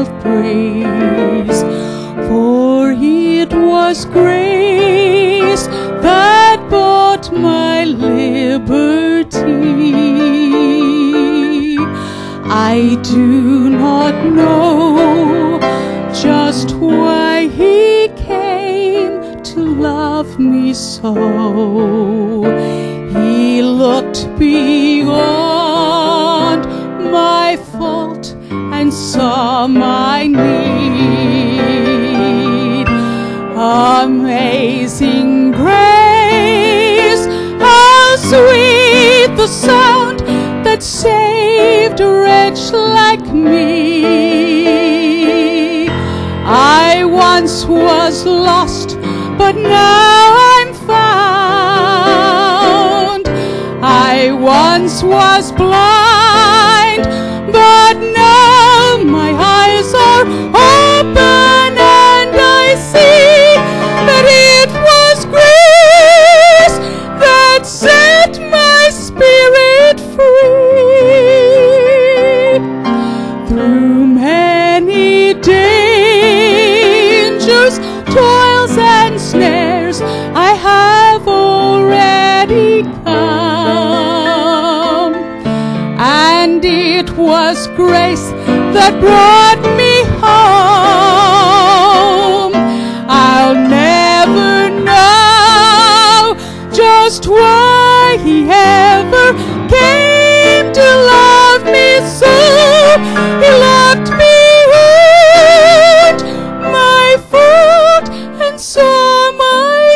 of praise. For it was grace that bought my liberty. I do not know just why He came to love me so. He looked beyond my fault and saw my need. Amazing grace, how sweet the sound that saved a wretch like me. I once was lost, but now I'm found. I once was blind, but now my eyes are open and I see that it was grace that set my spirit free. Through many dangers, toils and snares, I have already come, and it was grace that brought me home. I'll never know just why He ever came to love me so. He looked beyond my fault and saw my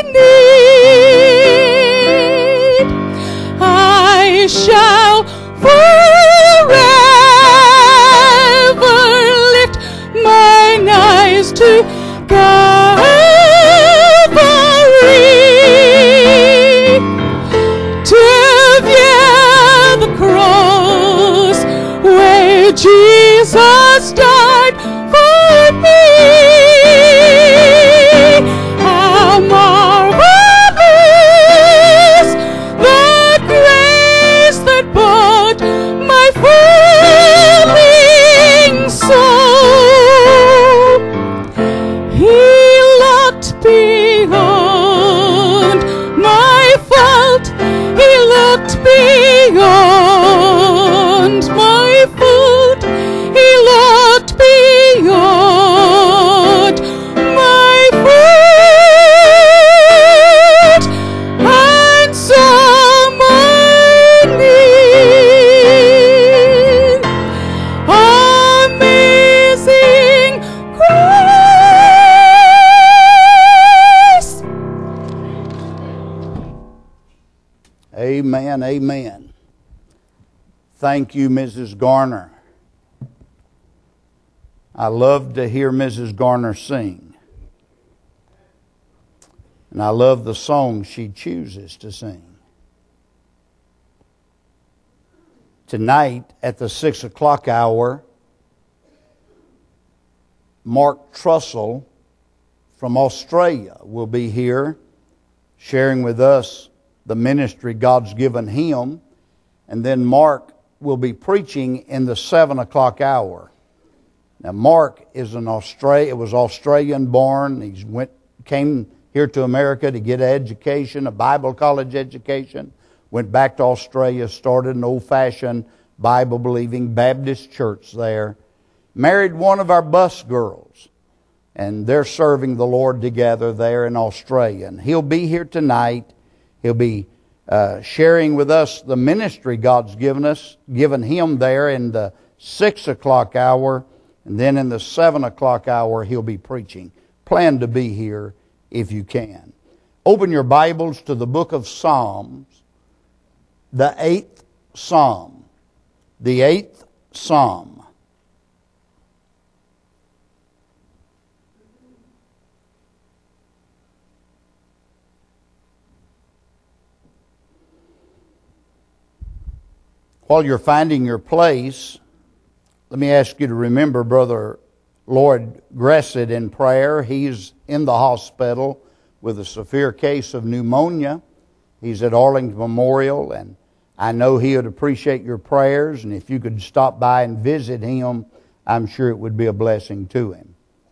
need. I shall forever lift mine eyes to Calvary, to view the cross where Jesus died for me. How marvelous the grace that bought my failing soul. He looked beyond my fault. He looked beyond my fault. He looked beyond my fault and saw my need. Amazing grace. Amen, amen. Thank you, Mrs. Garner. I love to hear Mrs. Garner sing. And I love the songs she chooses to sing. Tonight at the 6 o'clock hour, Mark Trussell from Australia will be here sharing with us the ministry God's given him. And then Mark will be preaching in the 7 o'clock hour. Now Mark is was Australian born. He came here to America to get an education, a Bible college education. Went back to Australia, started an old-fashioned Bible-believing Baptist church there. Married one of our bus girls. And they're serving the Lord together there in Australia. And he'll be here tonight. He'll be sharing with us the ministry God's given him there in the 6 o'clock hour. And then in the 7 o'clock hour, he'll be preaching. Plan to be here if you can. Open your Bibles to the book of Psalms, the 8th Psalm. The 8th Psalm. While you're finding your place, let me ask you to remember Brother Lloyd Gressett in prayer. He's in the hospital with a severe case of pneumonia. He's at Arlington Memorial, and I know he would appreciate your prayers. And if you could stop by and visit him, I'm sure it would be a blessing to him.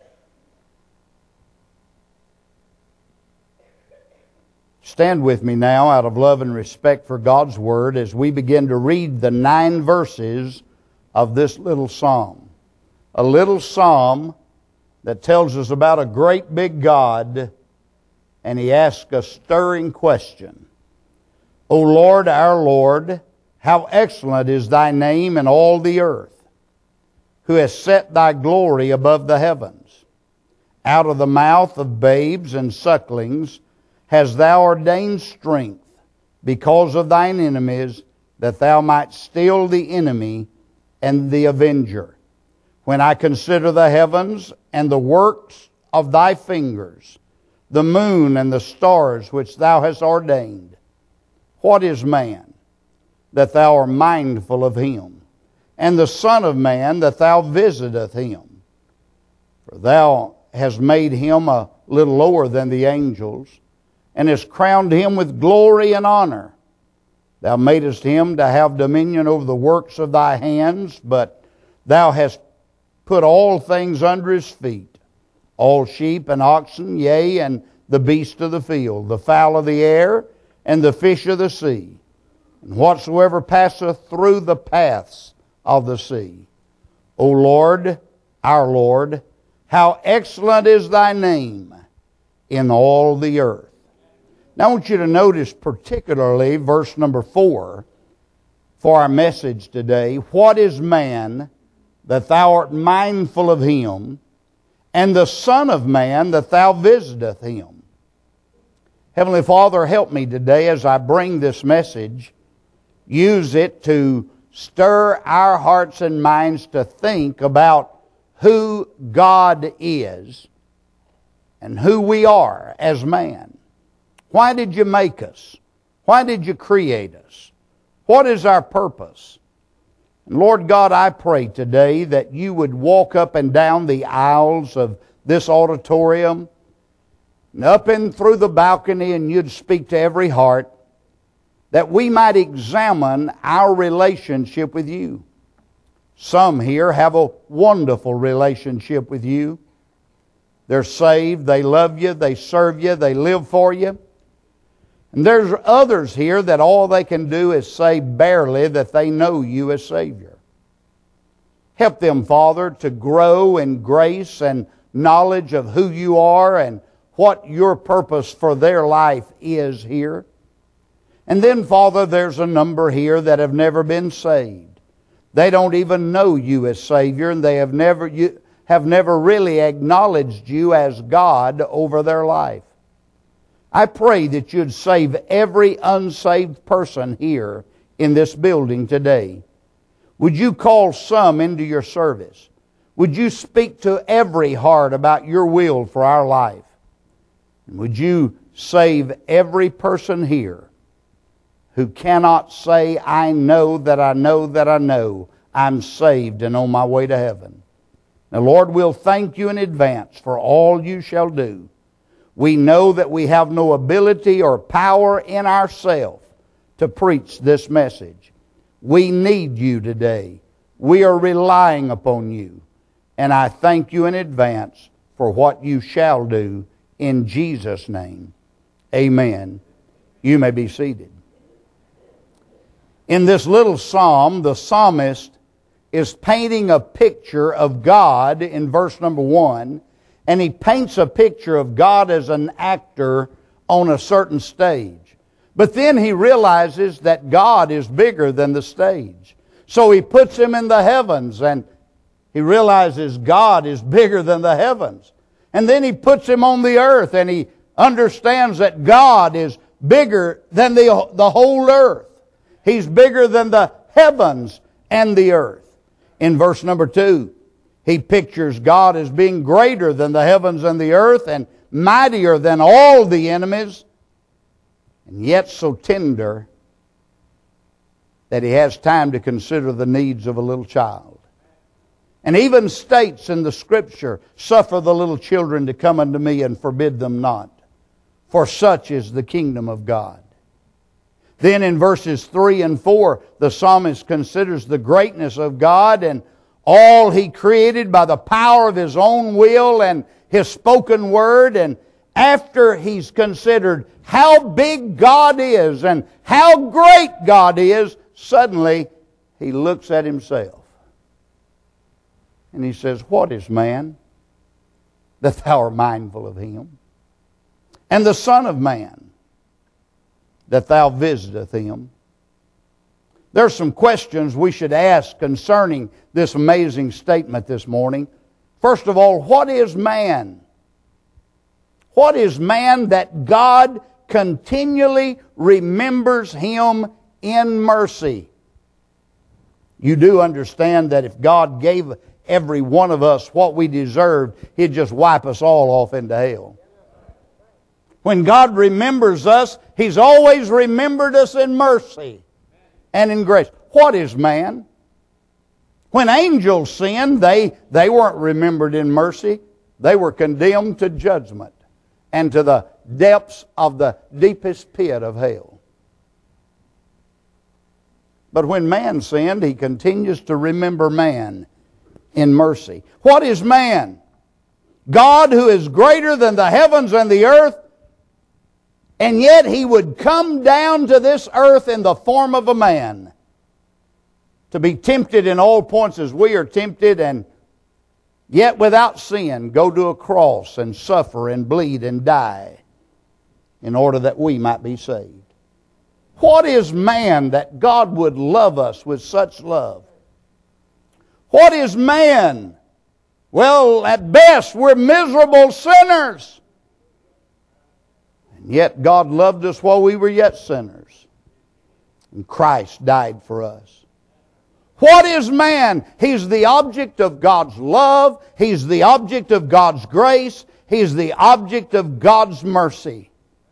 Stand with me now out of love and respect for God's Word as we begin to read the 9 verses of this little psalm. A little psalm that tells us about a great big God, and he asks a stirring question. O Lord, our Lord, how excellent is thy name in all the earth, who has set thy glory above the heavens. Out of the mouth of babes and sucklings hast thou ordained strength because of thine enemies, that thou mightst still the enemy and the avenger. When I consider the heavens and the works of thy fingers, the moon and the stars which thou hast ordained, what is man, that thou art mindful of him, and the Son of Man, that thou visiteth him? For thou hast made him a little lower than the angels, and hast crowned him with glory and honor. Thou madest him to have dominion over the works of thy hands, but thou hast put all things under his feet, all sheep and oxen, yea, and the beast of the field, the fowl of the air, and the fish of the sea, and whatsoever passeth through the paths of the sea. O Lord, our Lord, how excellent is thy name in all the earth. Now I want you to notice particularly verse number 4 for our message today. What is man, that thou art mindful of him, and the Son of Man, that thou visiteth him? Heavenly Father, help me today as I bring this message. Use it to stir our hearts and minds to think about who God is and who we are as man. Why did you make us? Why did you create us? What is our purpose? And Lord God, I pray today that you would walk up and down the aisles of this auditorium, and up and through the balcony, and you'd speak to every heart, that we might examine our relationship with you. Some here have a wonderful relationship with you. They're saved, they love you, they serve you, they live for you. And there's others here that all they can do is say barely that they know you as Savior. Help them, Father, to grow in grace and knowledge of who you are and what your purpose for their life is here. And then, Father, there's a number here that have never been saved. They don't even know you as Savior, and they have never really acknowledged you as God over their life. I pray that you'd save every unsaved person here in this building today. Would you call some into your service? Would you speak to every heart about your will for our life? And would you save every person here who cannot say, I know that I know that I know I'm saved and on my way to heaven? Now, Lord, we'll thank you in advance for all you shall do. We know that we have no ability or power in ourselves to preach this message. We need you today. We are relying upon you. And I thank you in advance for what you shall do in Jesus' name. Amen. You may be seated. In this little psalm, the psalmist is painting a picture of God in verse number 1. And he paints a picture of God as an actor on a certain stage. But then he realizes that God is bigger than the stage. So he puts him in the heavens, and he realizes God is bigger than the heavens. And then he puts him on the earth, and he understands that God is bigger than the whole earth. He's bigger than the heavens and the earth. In verse number 2, he pictures God as being greater than the heavens and the earth and mightier than all the enemies, and yet so tender that he has time to consider the needs of a little child. And even states in the Scripture, suffer the little children to come unto me and forbid them not, for such is the kingdom of God. Then in verses 3 and 4, the psalmist considers the greatness of God and all He created by the power of His own will and His spoken word. And after He's considered how big God is and how great God is, suddenly He looks at Himself. And He says, "What is man, that Thou art mindful of him? And the Son of Man, that Thou visiteth him?" There are some questions we should ask concerning this amazing statement this morning. First of all, what is man? What is man that God continually remembers him in mercy? You do understand that if God gave every one of us what we deserved, He'd just wipe us all off into hell. When God remembers us, He's always remembered us in mercy and in grace. What is man? When angels sinned, they weren't remembered in mercy. They were condemned to judgment and to the depths of the deepest pit of hell. But when man sinned, He continues to remember man in mercy. What is man? God, who is greater than the heavens and the earth, and yet He would come down to this earth in the form of a man to be tempted in all points as we are tempted, and yet without sin go to a cross and suffer and bleed and die in order that we might be saved. What is man that God would love us with such love? What is man? Well, at best, we're miserable sinners. And yet God loved us while we were yet sinners. And Christ died for us. What is man? He's the object of God's love. He's the object of God's grace. He's the object of God's mercy.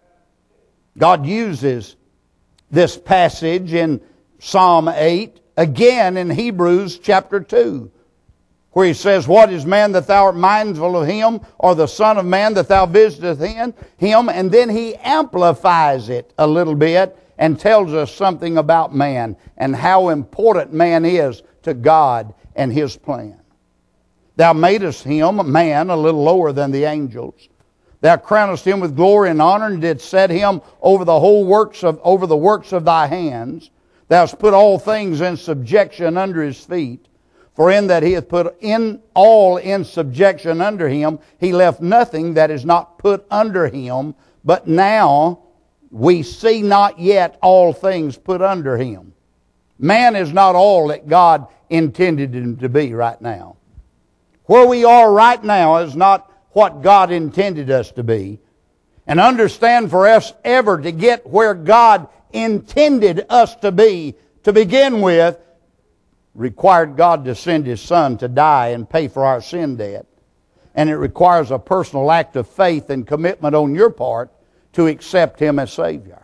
God uses this passage in Psalm 8, again in Hebrews chapter 2, where He says, "What is man that Thou art mindful of him, or the Son of Man that Thou visiteth him?" And then He amplifies it a little bit and tells us something about man and how important man is to God and His plan. "Thou madest him, man, a little lower than the angels. Thou crownest him with glory and honor, and didst set him over the works of Thy hands. Thou hast put all things in subjection under His feet. For in that He hath put all in subjection under Him, He left nothing that is not put under Him. But now we see not yet all things put under Him." Man is not all that God intended him to be right now. Where we are right now is not what God intended us to be. And understand, for us ever to get where God intended us to be, to begin with, required God to send His Son to die and pay for our sin debt. And it requires a personal act of faith and commitment on your part to accept Him as Savior.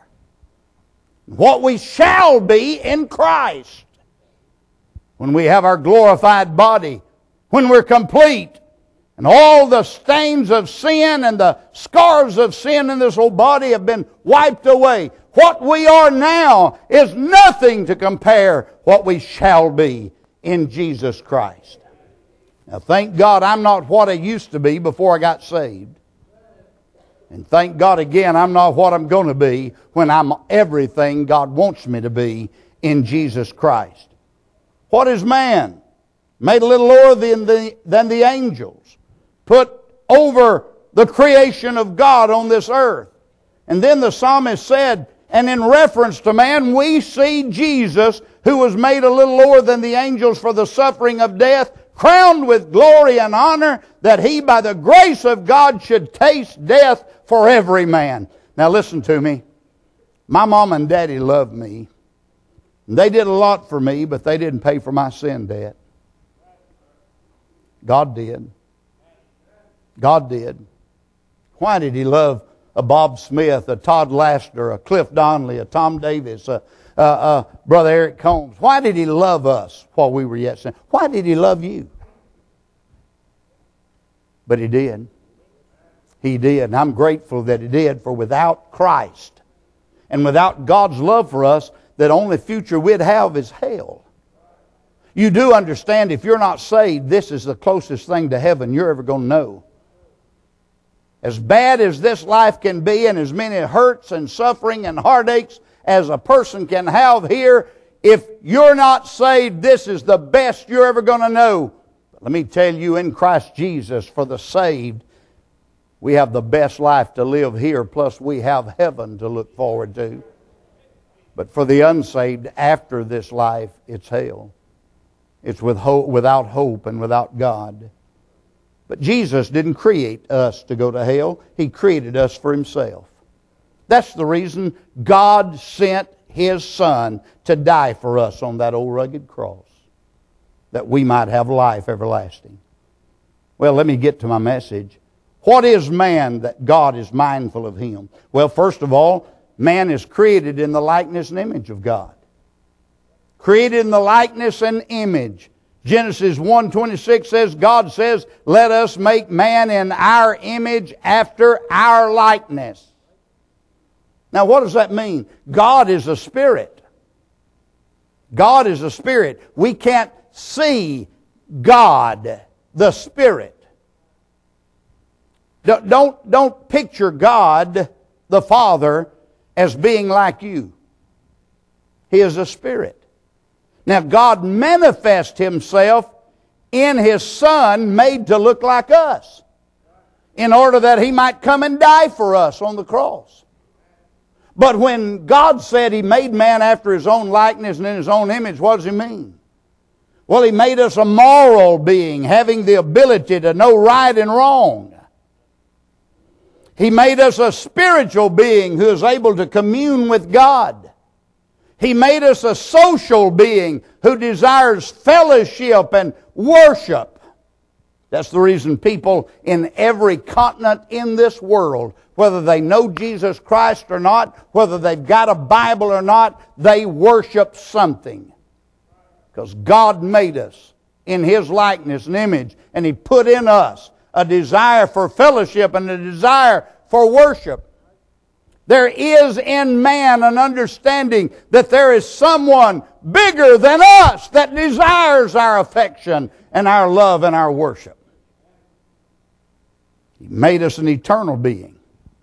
What we shall be in Christ when we have our glorified body, when we're complete, and all the stains of sin and the scars of sin in this old body have been wiped away. What we are now is nothing to compare what we shall be in Jesus Christ. Now, thank God I'm not what I used to be before I got saved. And thank God again I'm not what I'm going to be when I'm everything God wants me to be in Jesus Christ. What is man? Made a little lower than the angels. Put over the creation of God on this earth. And then the psalmist said, and in reference to man, we see Jesus, who was made a little lower than the angels for the suffering of death, crowned with glory and honor, that He by the grace of God should taste death for every man. Now listen to me. My mom and daddy loved me. They did a lot for me, but they didn't pay for my sin debt. God did. God did. Why did He love a Bob Smith, a Todd Laster, a Cliff Donnelly, a Tom Davis, Brother Eric Combs? Why did He love us while we were yet sinners? Why did He love you? But He did. He did. And I'm grateful that He did, for without Christ and without God's love for us, the only future we'd have is hell. You do understand if you're not saved, this is the closest thing to heaven you're ever going to know. As bad as this life can be, and as many hurts and suffering and heartaches as a person can have here, if you're not saved, this is the best you're ever going to know. But let me tell you, in Christ Jesus, for the saved, we have the best life to live here, plus we have heaven to look forward to. But for the unsaved, after this life, it's hell. It's without hope and without God. But Jesus didn't create us to go to hell. He created us for Himself. That's the reason God sent His Son to die for us on that old rugged cross, that we might have life everlasting. Well, let me get to my message. What is man that God is mindful of him? Well, first of all, man is created in the likeness and image of God. Created in the likeness and image. Genesis 1:26 says, God says, let us make man in our image after our likeness. Now, what does that mean? God is a spirit. God is a spirit. We can't see God, the Spirit. Don't picture God, the Father, as being like you. He is a spirit. Now, God manifests Himself in His Son, made to look like us, in order that He might come and die for us on the cross. But when God said He made man after His own likeness and in His own image, what does He mean? Well, He made us a moral being, having the ability to know right and wrong. He made us a spiritual being who is able to commune with God. He made us a social being who desires fellowship and worship. That's the reason people in every continent in this world, whether they know Jesus Christ or not, whether they've got a Bible or not, they worship something. Because God made us in His likeness and image, and He put in us a desire for fellowship and a desire for worship. There is in man an understanding that there is someone bigger than us that desires our affection and our love and our worship. He made us an eternal being.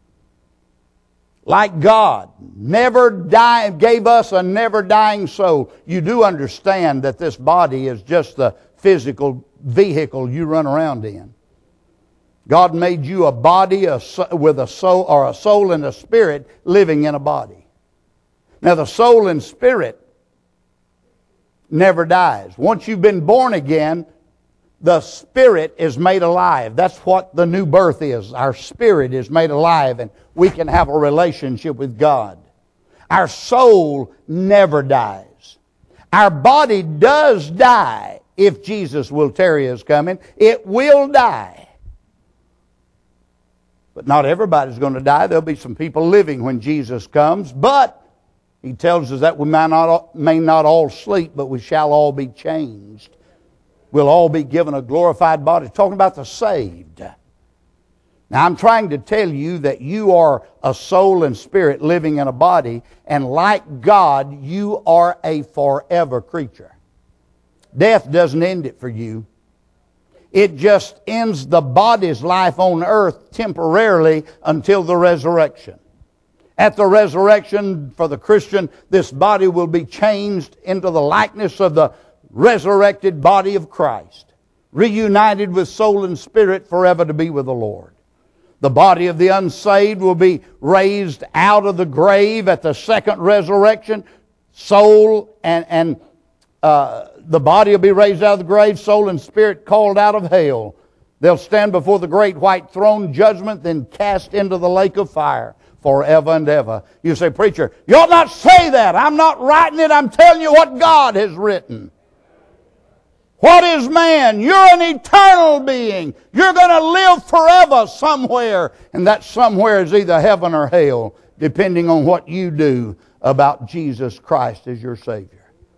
Like God, gave us a never dying soul. You do understand that this body is just the physical vehicle you run around in. God made you a body with a soul, or a soul and a spirit living in a body. Now the soul and spirit never dies. Once you've been born again, the spirit is made alive. That's what the new birth is. Our spirit is made alive, and we can have a relationship with God. Our soul never dies. Our body does die if Jesus will tarry His coming. It will die. But not everybody's going to die. There'll be some people living when Jesus comes. But He tells us that we may not all sleep, but we shall all be changed. We'll all be given a glorified body. Talking about the saved. Now I'm trying to tell you that you are a soul and spirit living in a body, and like God, you are a forever creature. Death doesn't end it for you. It just ends the body's life on earth temporarily until the resurrection. At the resurrection, for the Christian, this body will be changed into the likeness of the resurrected body of Christ, reunited with soul and spirit forever to be with the Lord. The body of the unsaved will be raised out of the grave at the second resurrection. Soul and the body will be raised out of the grave, soul and spirit called out of hell. They'll stand before the great white throne judgment, then cast into the lake of fire forever and ever. You say, preacher, you ought not say that. I'm not writing it. I'm telling you what God has written. What is man? You're an eternal being. You're going to live forever somewhere. And that somewhere is either heaven or hell, depending on what you do about Jesus Christ as your Savior.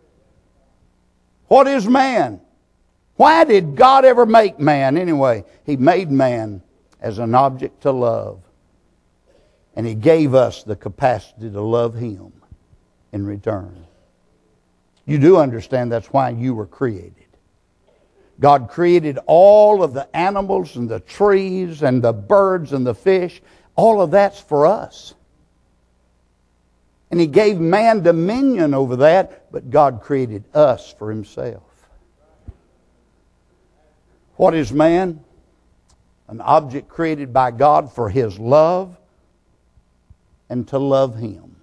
What is man? Why did God ever make man anyway? He made man as an object to love. And He gave us the capacity to love Him in return. You do understand that's why you were created. God created all of the animals and the trees and the birds and the fish. All of that's for us. And He gave man dominion over that, but God created us for Himself. What is man? An object created by God for His love and to love Him.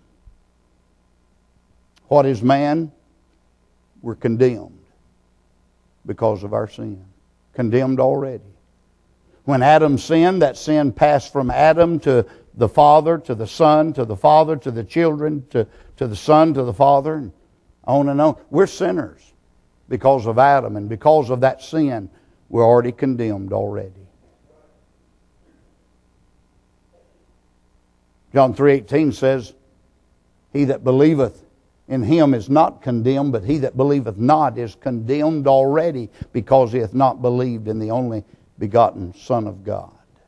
What is man? We're condemned because of our sin. Condemned already. When Adam sinned, that sin passed from Adam to the Father, to the Son, to the Father, to the children, to the Son, to the Father, and on and on. We're sinners because of Adam, and because of that sin, we're already condemned already. John 3:18 says, He that believeth in Him is not condemned, but he that believeth not is condemned already, because he hath not believed in the only begotten Son of God.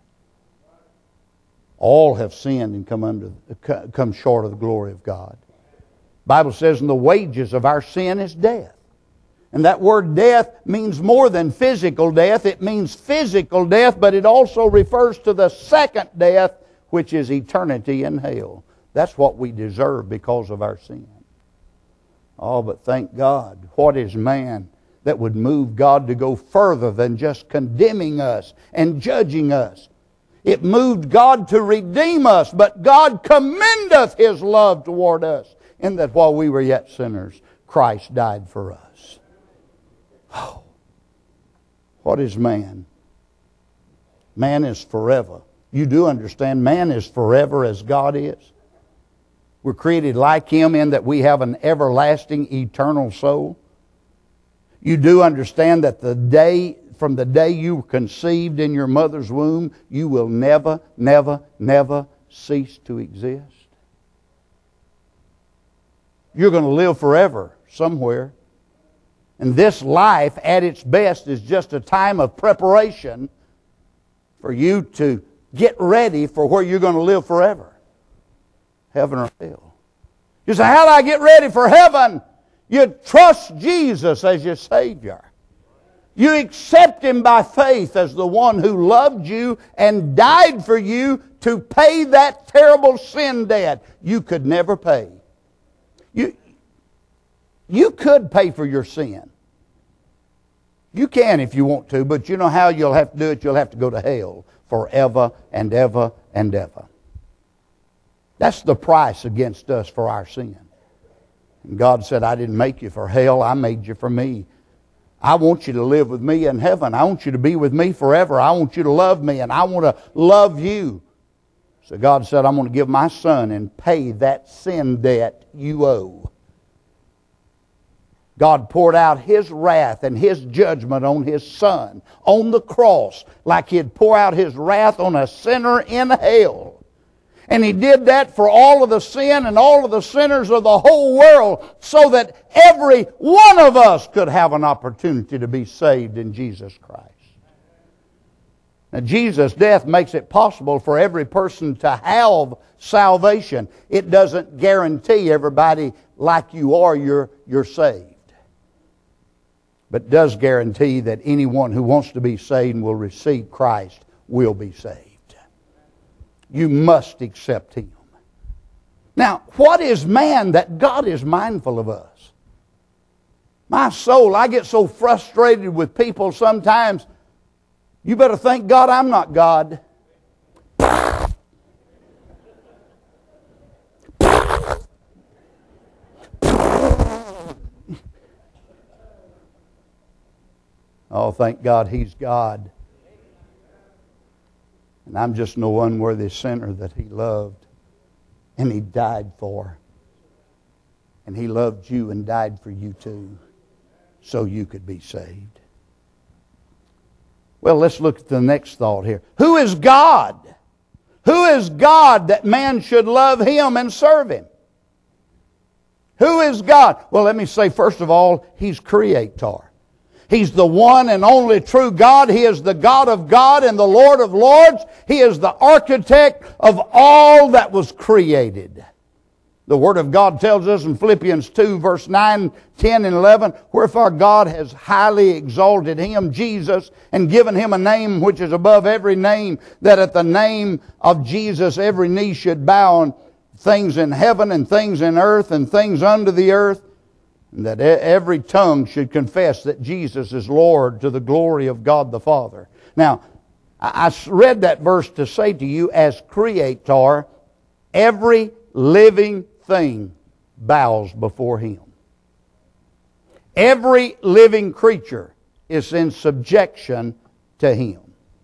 All have sinned and come short of the glory of God. The Bible says, and the wages of our sin is death. And that word death means more than physical death. It means physical death, but it also refers to the second death, which is eternity in hell. That's what we deserve because of our sin. Oh, but thank God. What is man that would move God to go further than just condemning us and judging us? It moved God to redeem us, but God commendeth His love toward us, in that while we were yet sinners, Christ died for us. Oh, what is man? Man is forever. You do understand man is forever as God is. We're created like Him in that we have an everlasting, eternal soul. You do understand that from the day you were conceived in your mother's womb, you will never, never, never cease to exist. You're going to live forever somewhere. And this life, at its best, is just a time of preparation for you to get ready for where you're going to live forever. Heaven or hell. You say, how do I get ready for heaven? You trust Jesus as your Savior. You accept Him by faith as the one who loved you and died for you to pay that terrible sin debt you could never pay. You could pay for your sin. You can if you want to, but you know how you'll have to do it? You'll have to go to hell forever and ever and ever. That's the price against us for our sin. And God said, I didn't make you for hell, I made you for me. I want you to live with me in heaven. I want you to be with me forever. I want you to love me, and I want to love you. So God said, I'm going to give my Son and pay that sin debt you owe. God poured out His wrath and His judgment on His Son on the cross, like He'd pour out His wrath on a sinner in hell. And He did that for all of the sin and all of the sinners of the whole world, so that every one of us could have an opportunity to be saved in Jesus Christ. Now, Jesus' death makes it possible for every person to have salvation. It doesn't guarantee everybody like you are, you're saved. But does guarantee that anyone who wants to be saved and will receive Christ will be saved. You must accept Him. Now, what is man that God is mindful of us? My soul, I get so frustrated with people sometimes. You better thank God I'm not God. Oh, thank God He's God. And I'm just no unworthy sinner that He loved and He died for. And He loved you and died for you too, so you could be saved. Well, let's look at the next thought here. Who is God? Who is God that man should love Him and serve Him? Who is God? Well, let me say first of all, He's Creator. He's the one and only true God. He is the God of God and the Lord of Lords. He is the architect of all that was created. The Word of God tells us in Philippians 2, verse 9, 10, and 11, wherefore God has highly exalted Him, Jesus, and given Him a name which is above every name, that at the name of Jesus every knee should bow, on things in heaven and things in earth and things under the earth, and that every tongue should confess that Jesus is Lord, to the glory of God the Father. Now, I read that verse to say to you, as Creator, every living thing bows before Him. Every living creature is in subjection to Him.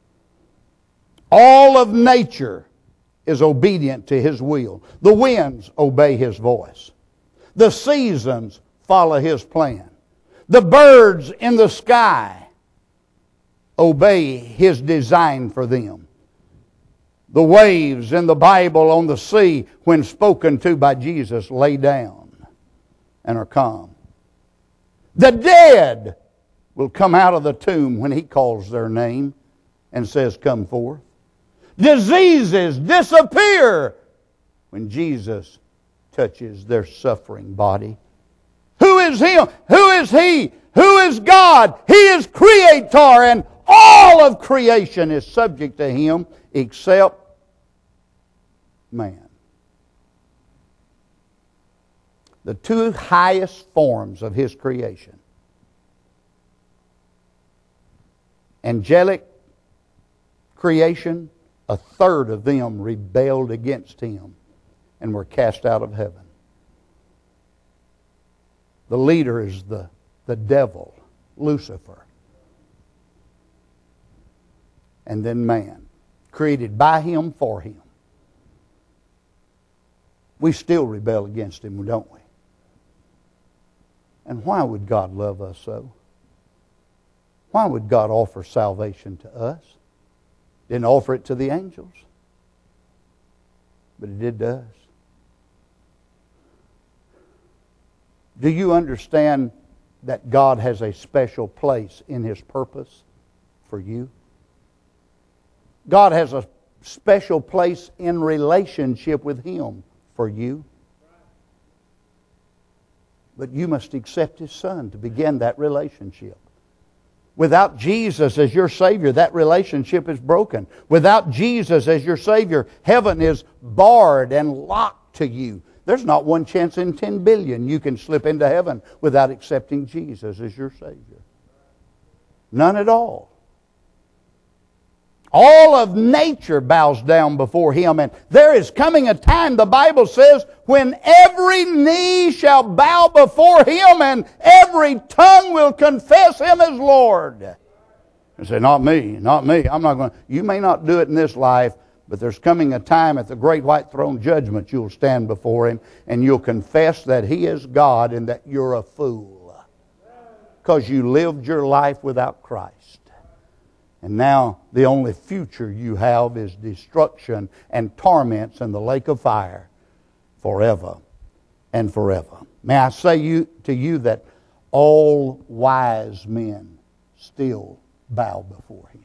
All of nature is obedient to His will. The winds obey His voice. The seasons follow His plan. The birds in the sky obey His design for them. The waves in the Bible on the sea, when spoken to by Jesus, lay down and are calm. The dead will come out of the tomb when He calls their name and says, come forth. Diseases disappear when Jesus touches their suffering body. Who is Him? Who is He? Who is God? He is Creator, and all of creation is subject to Him except man. The two highest forms of His creation, angelic creation, a third of them rebelled against Him and were cast out of heaven. The leader is the devil, Lucifer. And then man, created by Him for Him. We still rebel against Him, don't we? And why would God love us so? Why would God offer salvation to us? Didn't offer it to the angels, but He did to us. Do you understand that God has a special place in His purpose for you? God has a special place in relationship with Him for you. But you must accept His Son to begin that relationship. Without Jesus as your Savior, that relationship is broken. Without Jesus as your Savior, heaven is barred and locked to you. There's not one chance in 10 billion you can slip into heaven without accepting Jesus as your Savior. None at all. All of nature bows down before Him. And there is coming a time, the Bible says, when every knee shall bow before Him and every tongue will confess Him as Lord. And say, not me, not me. I'm not going to. You may not do it in this life, but there's coming a time at the great white throne judgment you'll stand before Him and you'll confess that He is God and that you're a fool because you lived your life without Christ. And now the only future you have is destruction and torments in the lake of fire forever and forever. May I say to you that all wise men still bow before Him.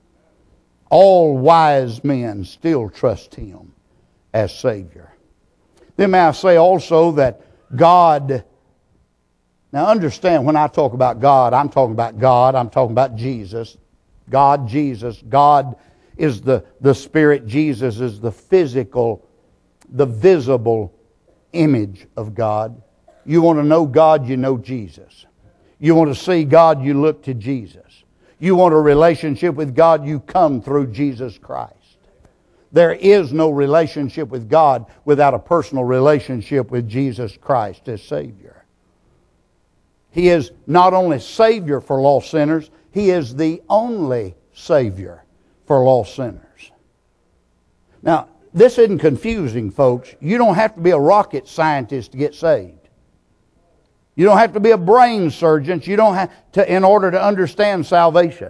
All wise men still trust Him as Savior. Then may I say also that God, now understand when I talk about God, I'm talking about Jesus. God, Jesus. God is the Spirit. Jesus is the physical, the visible image of God. You want to know God, you know Jesus. You want to see God, you look to Jesus. You want a relationship with God, you come through Jesus Christ. There is no relationship with God without a personal relationship with Jesus Christ as Savior. He is not only Savior for lost sinners, He is the only Savior for lost sinners. Now, this isn't confusing, folks. You don't have to be a rocket scientist to get saved. You don't have to be a brain surgeon. You don't have to, in order to understand salvation.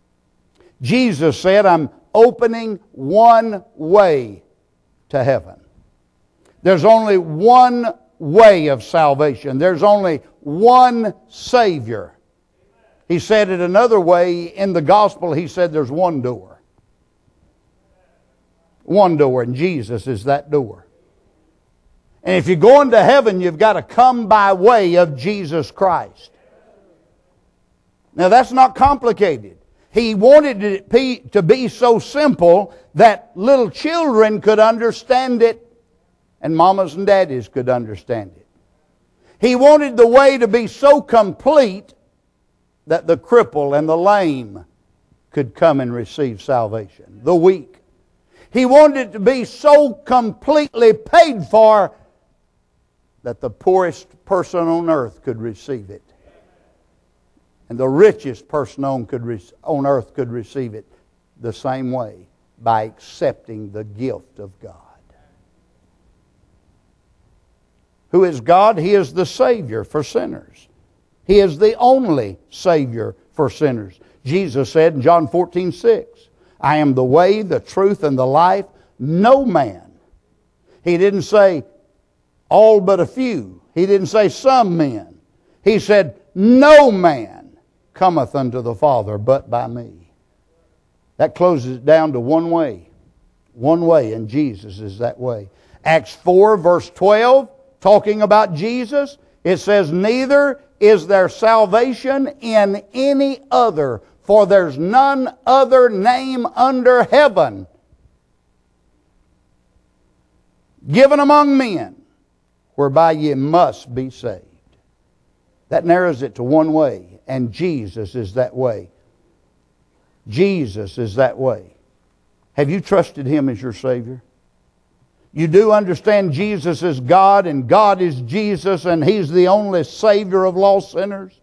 Jesus said, I'm opening one way to heaven. There's only one way of salvation. There's only one Savior. He said it another way in the gospel. He said there's one door. One door, and Jesus is that door. And if you're going to heaven, you've got to come by way of Jesus Christ. Now that's not complicated. He wanted it to be so simple that little children could understand it and mamas and daddies could understand it. He wanted the way to be so complete that the cripple and the lame could come and receive salvation, the weak. He wanted it to be so completely paid for that the poorest person on earth could receive it. And the richest person on earth could receive it the same way, by accepting the gift of God. Who is God? He is the Savior for sinners. He is the only Savior for sinners. Jesus said in John 14:6, I am the way, the truth, and the life. No man. He didn't say all but a few. He didn't say some men. He said, no man cometh unto the Father but by me. That closes it down to one way. One way, and Jesus is that way. Acts 4 verse 12, talking about Jesus, it says, neither is there salvation in any other, for there's none other name under heaven given among men whereby ye must be saved. That narrows it to one way, and Jesus is that way. Jesus is that way. Have you trusted Him as your Savior? You do understand Jesus is God, and God is Jesus, and He's the only Savior of lost sinners.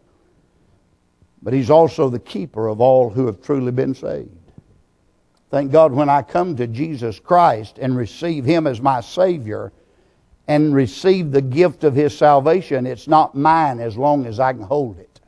But He's also the keeper of all who have truly been saved. Thank God, when I come to Jesus Christ and receive Him as my Savior and receive the gift of His salvation, it's not mine as long as I can hold it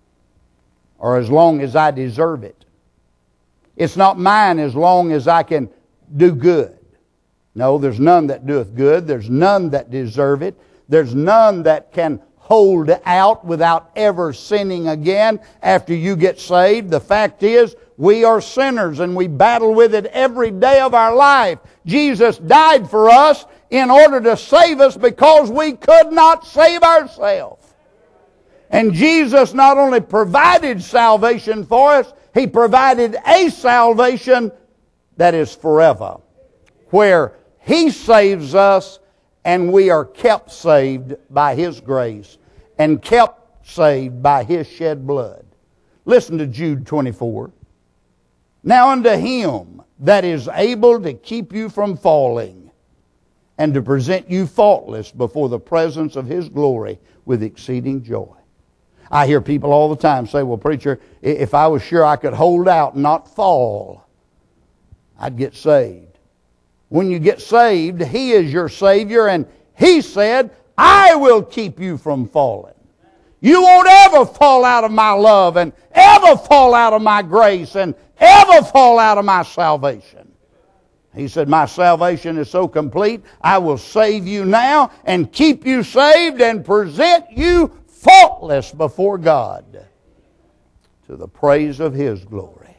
or as long as I deserve it. It's not mine as long as I can do good. No, there's none that doeth good. There's none that deserve it. There's none that can hold out without ever sinning again after you get saved. The fact is, we are sinners and we battle with it every day of our life. Jesus died for us in order to save us because we could not save ourselves. And Jesus not only provided salvation for us, He provided a salvation that is forever, where He saves us and we are kept saved by His grace and kept saved by His shed blood. Listen to Jude 24. Now unto Him that is able to keep you from falling and to present you faultless before the presence of His glory with exceeding joy. I hear people all the time say, well, preacher, if I was sure I could hold out and not fall, I'd get saved. When you get saved, He is your Savior, and He said, I will keep you from falling. You won't ever fall out of my love and ever fall out of my grace and ever fall out of my salvation. He said, my salvation is so complete, I will save you now and keep you saved and present you faultless before God to the praise of His glory.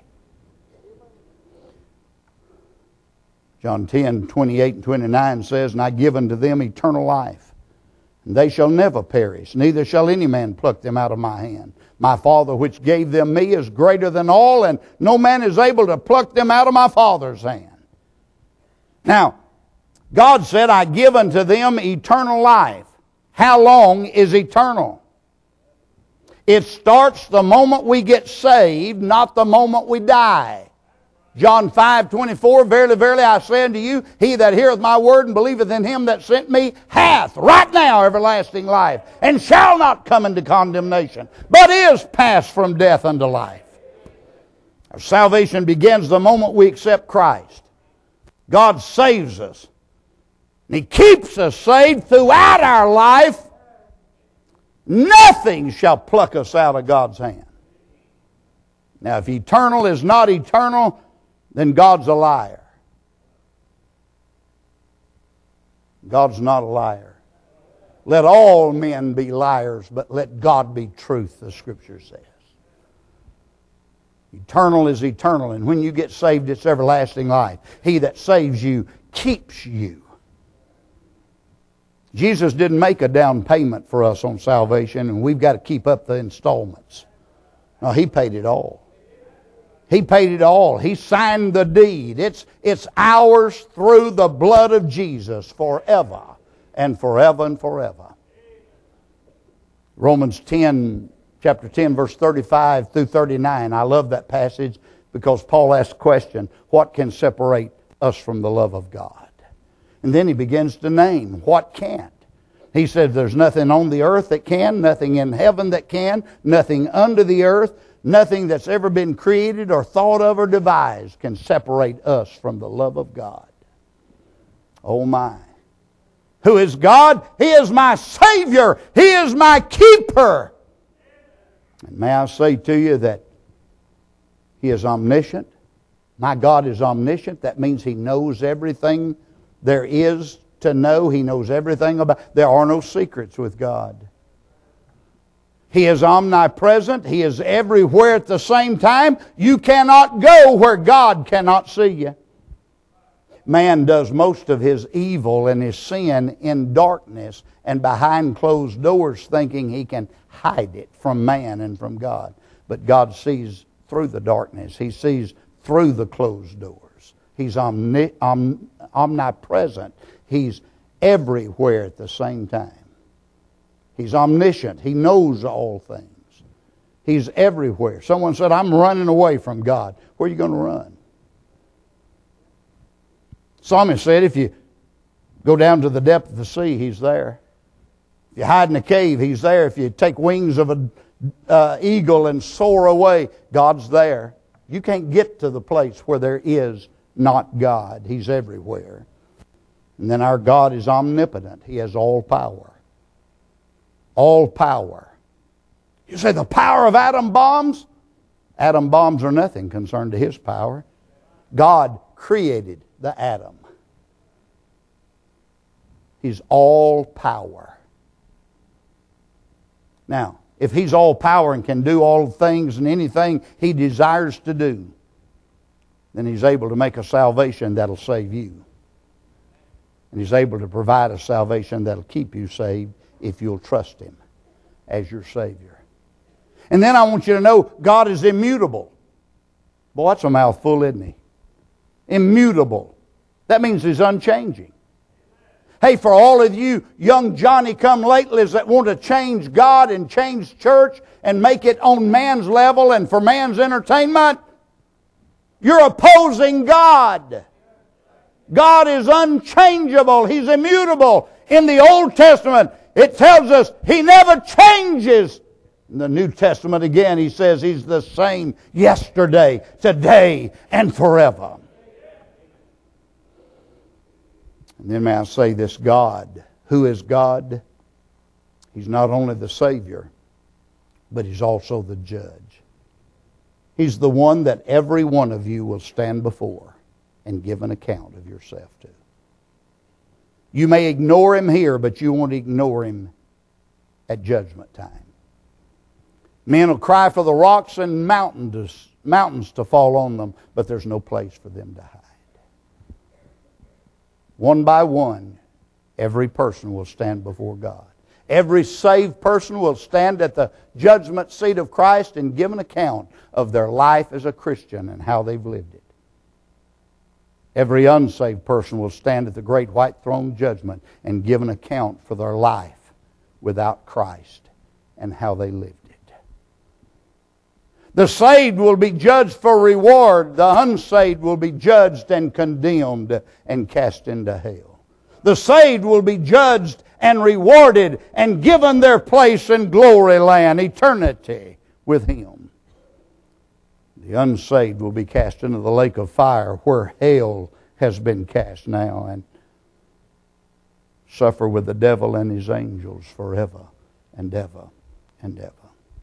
John 10:28 and 29 says, and I give unto them eternal life, and they shall never perish, neither shall any man pluck them out of my hand. My Father which gave them me is greater than all, and no man is able to pluck them out of my Father's hand. Now, God said, I give unto them eternal life. How long is eternal? It starts the moment we get saved, not the moment we die. John 5:24, verily, verily, I say unto you, he that heareth my word and believeth in Him that sent me hath right now everlasting life, and shall not come into condemnation, but is passed from death unto life. Our salvation begins the moment we accept Christ. God saves us. And He keeps us saved throughout our life. Nothing shall pluck us out of God's hand. Now, if eternal is not eternal, then God's a liar. God's not a liar. Let all men be liars, but let God be truth, the Scripture says. Eternal is eternal, and when you get saved, it's everlasting life. He that saves you keeps you. Jesus didn't make a down payment for us on salvation, and we've got to keep up the installments. No, He paid it all. He paid it all. He signed the deed. It's ours through the blood of Jesus forever and forever and forever. Romans 10, chapter 10, verse 35 through 39. I love that passage because Paul asks the question, what can separate us from the love of God? And then he begins to name what can't. He said there's nothing on the earth that can, nothing in heaven that can, nothing under the earth, nothing that's ever been created or thought of or devised can separate us from the love of God. Oh my. Who is God? He is my Savior. He is my keeper. And may I say to you that He is omniscient. My God is omniscient. That means He knows everything there is to know. He knows everything about. There are no secrets with God. He is omnipresent. He is everywhere at the same time. You cannot go where God cannot see you. Man does most of his evil and his sin in darkness and behind closed doors, thinking he can hide it from man and from God. But God sees through the darkness. He sees through the closed doors. He's omnipresent. He's everywhere at the same time. He's omniscient. He knows all things. He's everywhere. Someone said, I'm running away from God. Where are you going to run? Psalmist said, if you go down to the depth of the sea, He's there. If you hide in a cave, He's there. If you take wings of an eagle and soar away, God's there. You can't get to the place where there is not God. He's everywhere. And then our God is omnipotent. He has all power. All power. You say the power of atom bombs? Atom bombs are nothing concerned to His power. God created the atom. He's all power. Now, if He's all power and can do all things and anything He desires to do, then He's able to make a salvation that'll save you. And He's able to provide a salvation that'll keep you saved if you'll trust Him as your Savior. And then I want you to know God is immutable. Boy, that's a mouthful, isn't He? Immutable. That means He's unchanging. Hey, for all of you young Johnny-come-latelys that want to change God and change church and make it on man's level and for man's entertainment, you're opposing God. God is unchangeable. He's immutable. In the Old Testament, it tells us He never changes. In the New Testament, again, He says He's the same yesterday, today, and forever. And then may I say this God. Who is God? He's not only the Savior, but He's also the Judge. He's the one that every one of you will stand before and give an account of yourself to. You may ignore Him here, but you won't ignore Him at judgment time. Men will cry for the rocks and mountains to fall on them, but there's no place for them to hide. One by one, every person will stand before God. Every saved person will stand at the judgment seat of Christ and give an account of their life as a Christian and how they've lived it. Every unsaved person will stand at the great white throne judgment and give an account for their life without Christ and how they lived it. The saved will be judged for reward. The unsaved will be judged and condemned and cast into hell. The saved will be judged and rewarded and given their place in glory land, eternity with Him. The unsaved will be cast into the lake of fire where hell has been cast now and suffer with the devil and his angels forever and ever and ever.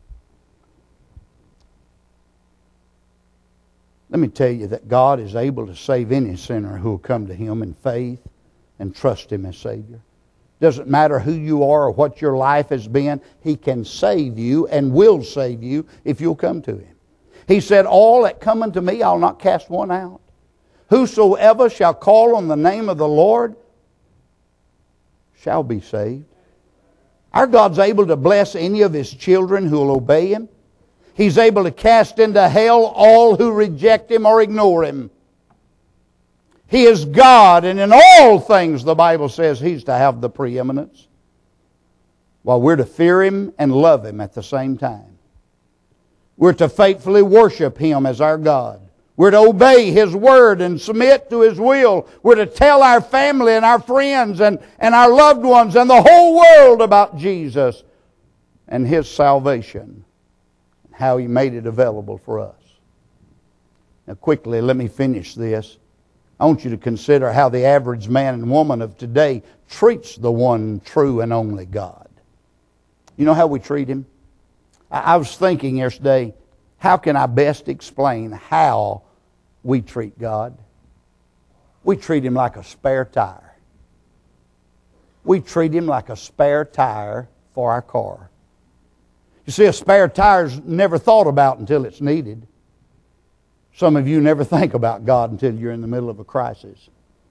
Let me tell you that God is able to save any sinner who will come to Him in faith and trust Him as Savior. Doesn't matter who you are or what your life has been, He can save you and will save you if you'll come to Him. He said, all that come unto me, I'll not cast one out. Whosoever shall call on the name of the Lord shall be saved. Our God's able to bless any of His children who will obey Him. He's able to cast into hell all who reject Him or ignore Him. He is God, and in all things the Bible says He's to have the preeminence, while we're to fear Him and love Him at the same time. We're to faithfully worship Him as our God. We're to obey His Word and submit to His will. We're to tell our family and our friends and our loved ones and the whole world about Jesus and His salvation, and how He made it available for us. Now quickly, let me finish this. I want you to consider how the average man and woman of today treats the one true and only God. You know how we treat Him? I was thinking yesterday, how can I best explain how we treat God? We treat Him like a spare tire. We treat Him like a spare tire for our car. You see, a spare tire's never thought about until it's needed. Some of you never think about God until you're in the middle of a crisis.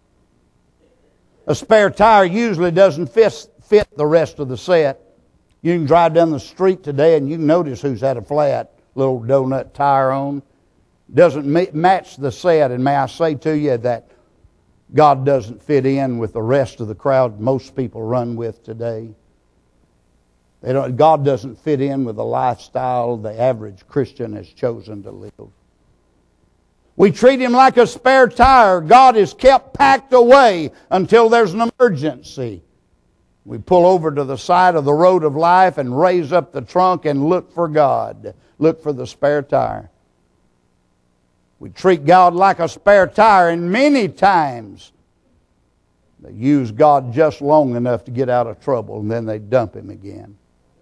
A spare tire usually doesn't fit the rest of the set. You can drive down the street today and you can notice who's had a flat little donut tire on. Doesn't match the set, and may I say to you that God doesn't fit in with the rest of the crowd most people run with today. God doesn't fit in with the lifestyle the average Christian has chosen to live. We treat Him like a spare tire. God is kept packed away until there's an emergency. We pull over to the side of the road of life and raise up the trunk and look for God. Look for the spare tire. We treat God like a spare tire, and many times they use God just long enough to get out of trouble, and then they dump Him again.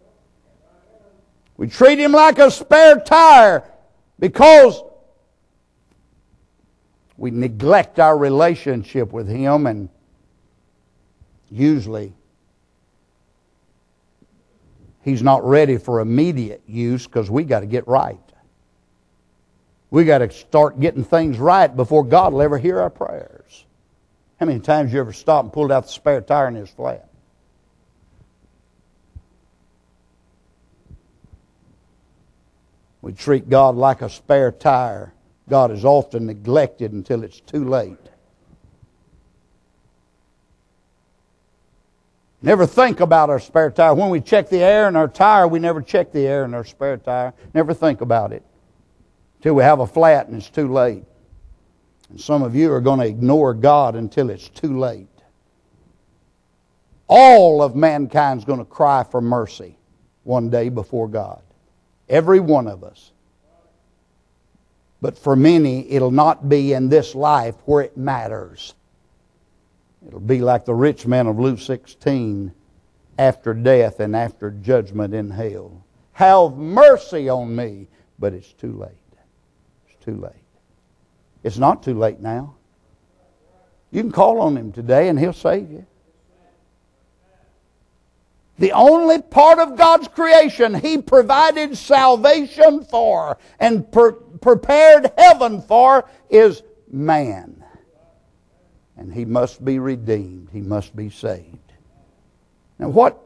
We treat Him like a spare tire because we neglect our relationship with Him, and usually He's not ready for immediate use because we got to get right. We got to start getting things right before God will ever hear our prayers. How many times you ever stopped and pulled out the spare tire and it was flat? We treat God like a spare tire. God is often neglected until it's too late. Never think about our spare tire. When we check the air in our tire, we never check the air in our spare tire. Never think about it until we have a flat and it's too late. And some of you are going to ignore God until it's too late. All of mankind's going to cry for mercy one day before God. Every one of us. But for many, it'll not be in this life where it matters. It'll be like the rich man of Luke 16, after death and after judgment in hell. Have mercy on me, but it's too late. It's too late. It's not too late now. You can call on Him today and He'll save you. The only part of God's creation He provided salvation for and prepared heaven for is man. And he must be redeemed. He must be saved. Now what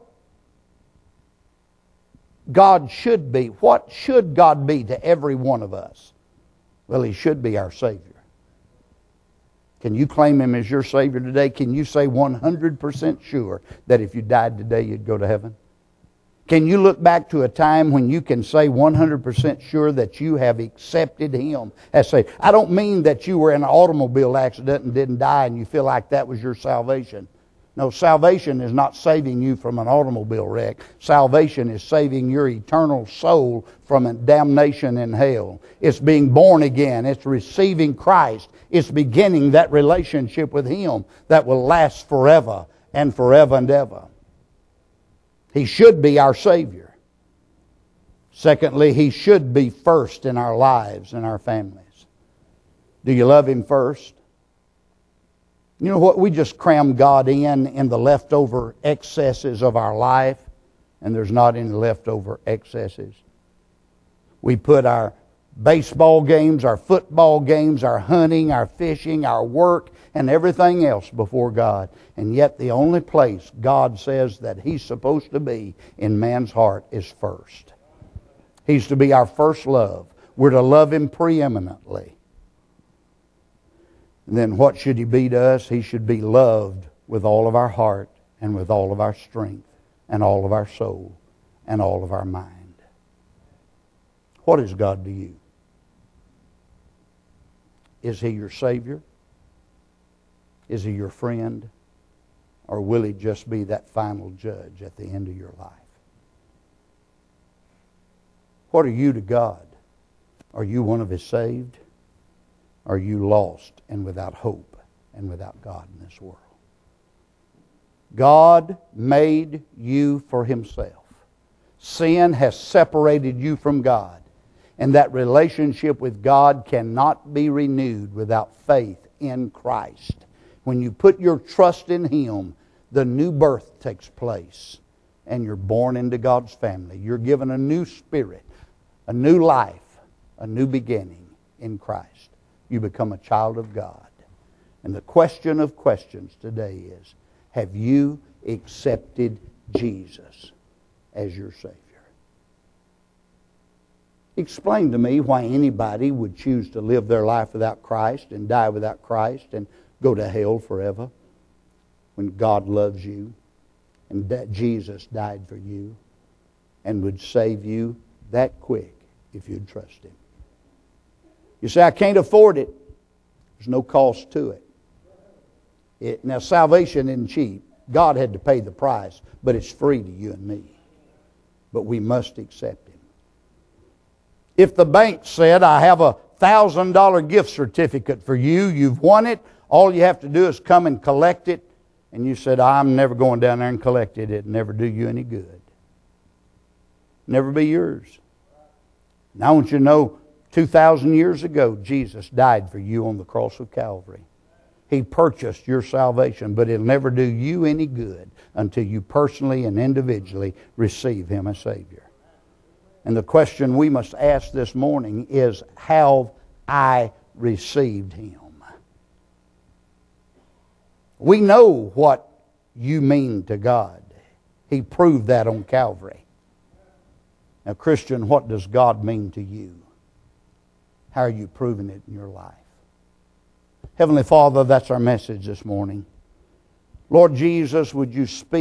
God should be, what should God be to every one of us? Well, He should be our Savior. Can you claim Him as your Savior today? Can you say 100% sure that if you died today you'd go to heaven? Can you look back to a time when you can say 100% sure that you have accepted Him as Savior? I don't mean that you were in an automobile accident and didn't die and you feel like that was your salvation. No, salvation is not saving you from an automobile wreck. Salvation is saving your eternal soul from a damnation in hell. It's being born again. It's receiving Christ. It's beginning that relationship with Him that will last forever and forever and ever. He should be our Savior. Secondly, He should be first in our lives and our families. Do you love Him first? You know what? We just cram God in the leftover excesses of our life, and there's not any leftover excesses. We put our baseball games, our football games, our hunting, our fishing, our work, and everything else before God. And yet the only place God says that He's supposed to be in man's heart is first. He's to be our first love. We're to love Him preeminently. And then what should He be to us? He should be loved with all of our heart and with all of our strength and all of our soul and all of our mind. What is God to you? Is He your Savior? Is He your friend? Or will He just be that final judge at the end of your life? What are you to God? Are you one of His saved? Are you lost and without hope and without God in this world? God made you for Himself. Sin has separated you from God. And that relationship with God cannot be renewed without faith in Christ. When you put your trust in Him, the new birth takes place. And you're born into God's family. You're given a new spirit, a new life, a new beginning in Christ. You become a child of God. And the question of questions today is, have you accepted Jesus as your Savior? Explain to me why anybody would choose to live their life without Christ and die without Christ and go to hell forever when God loves you and that Jesus died for you and would save you that quick if you'd trust Him. You say, I can't afford it. There's no cost to it. Now, salvation isn't cheap. God had to pay the price, but it's free to you and me. But we must accept Him. If the bank said, I have a $1,000 gift certificate for you, you've won it, all you have to do is come and collect it, and you said, I'm never going down there and collect it, it'd never do you any good. Never be yours. And I want you to know, 2,000 years ago, Jesus died for you on the cross of Calvary. He purchased your salvation, but it'll never do you any good until you personally and individually receive Him as Savior. And the question we must ask this morning is, have I received Him? We know what you mean to God. He proved that on Calvary. Now, Christian, what does God mean to you? How are you proving it in your life? Heavenly Father, that's our message this morning. Lord Jesus, would you speak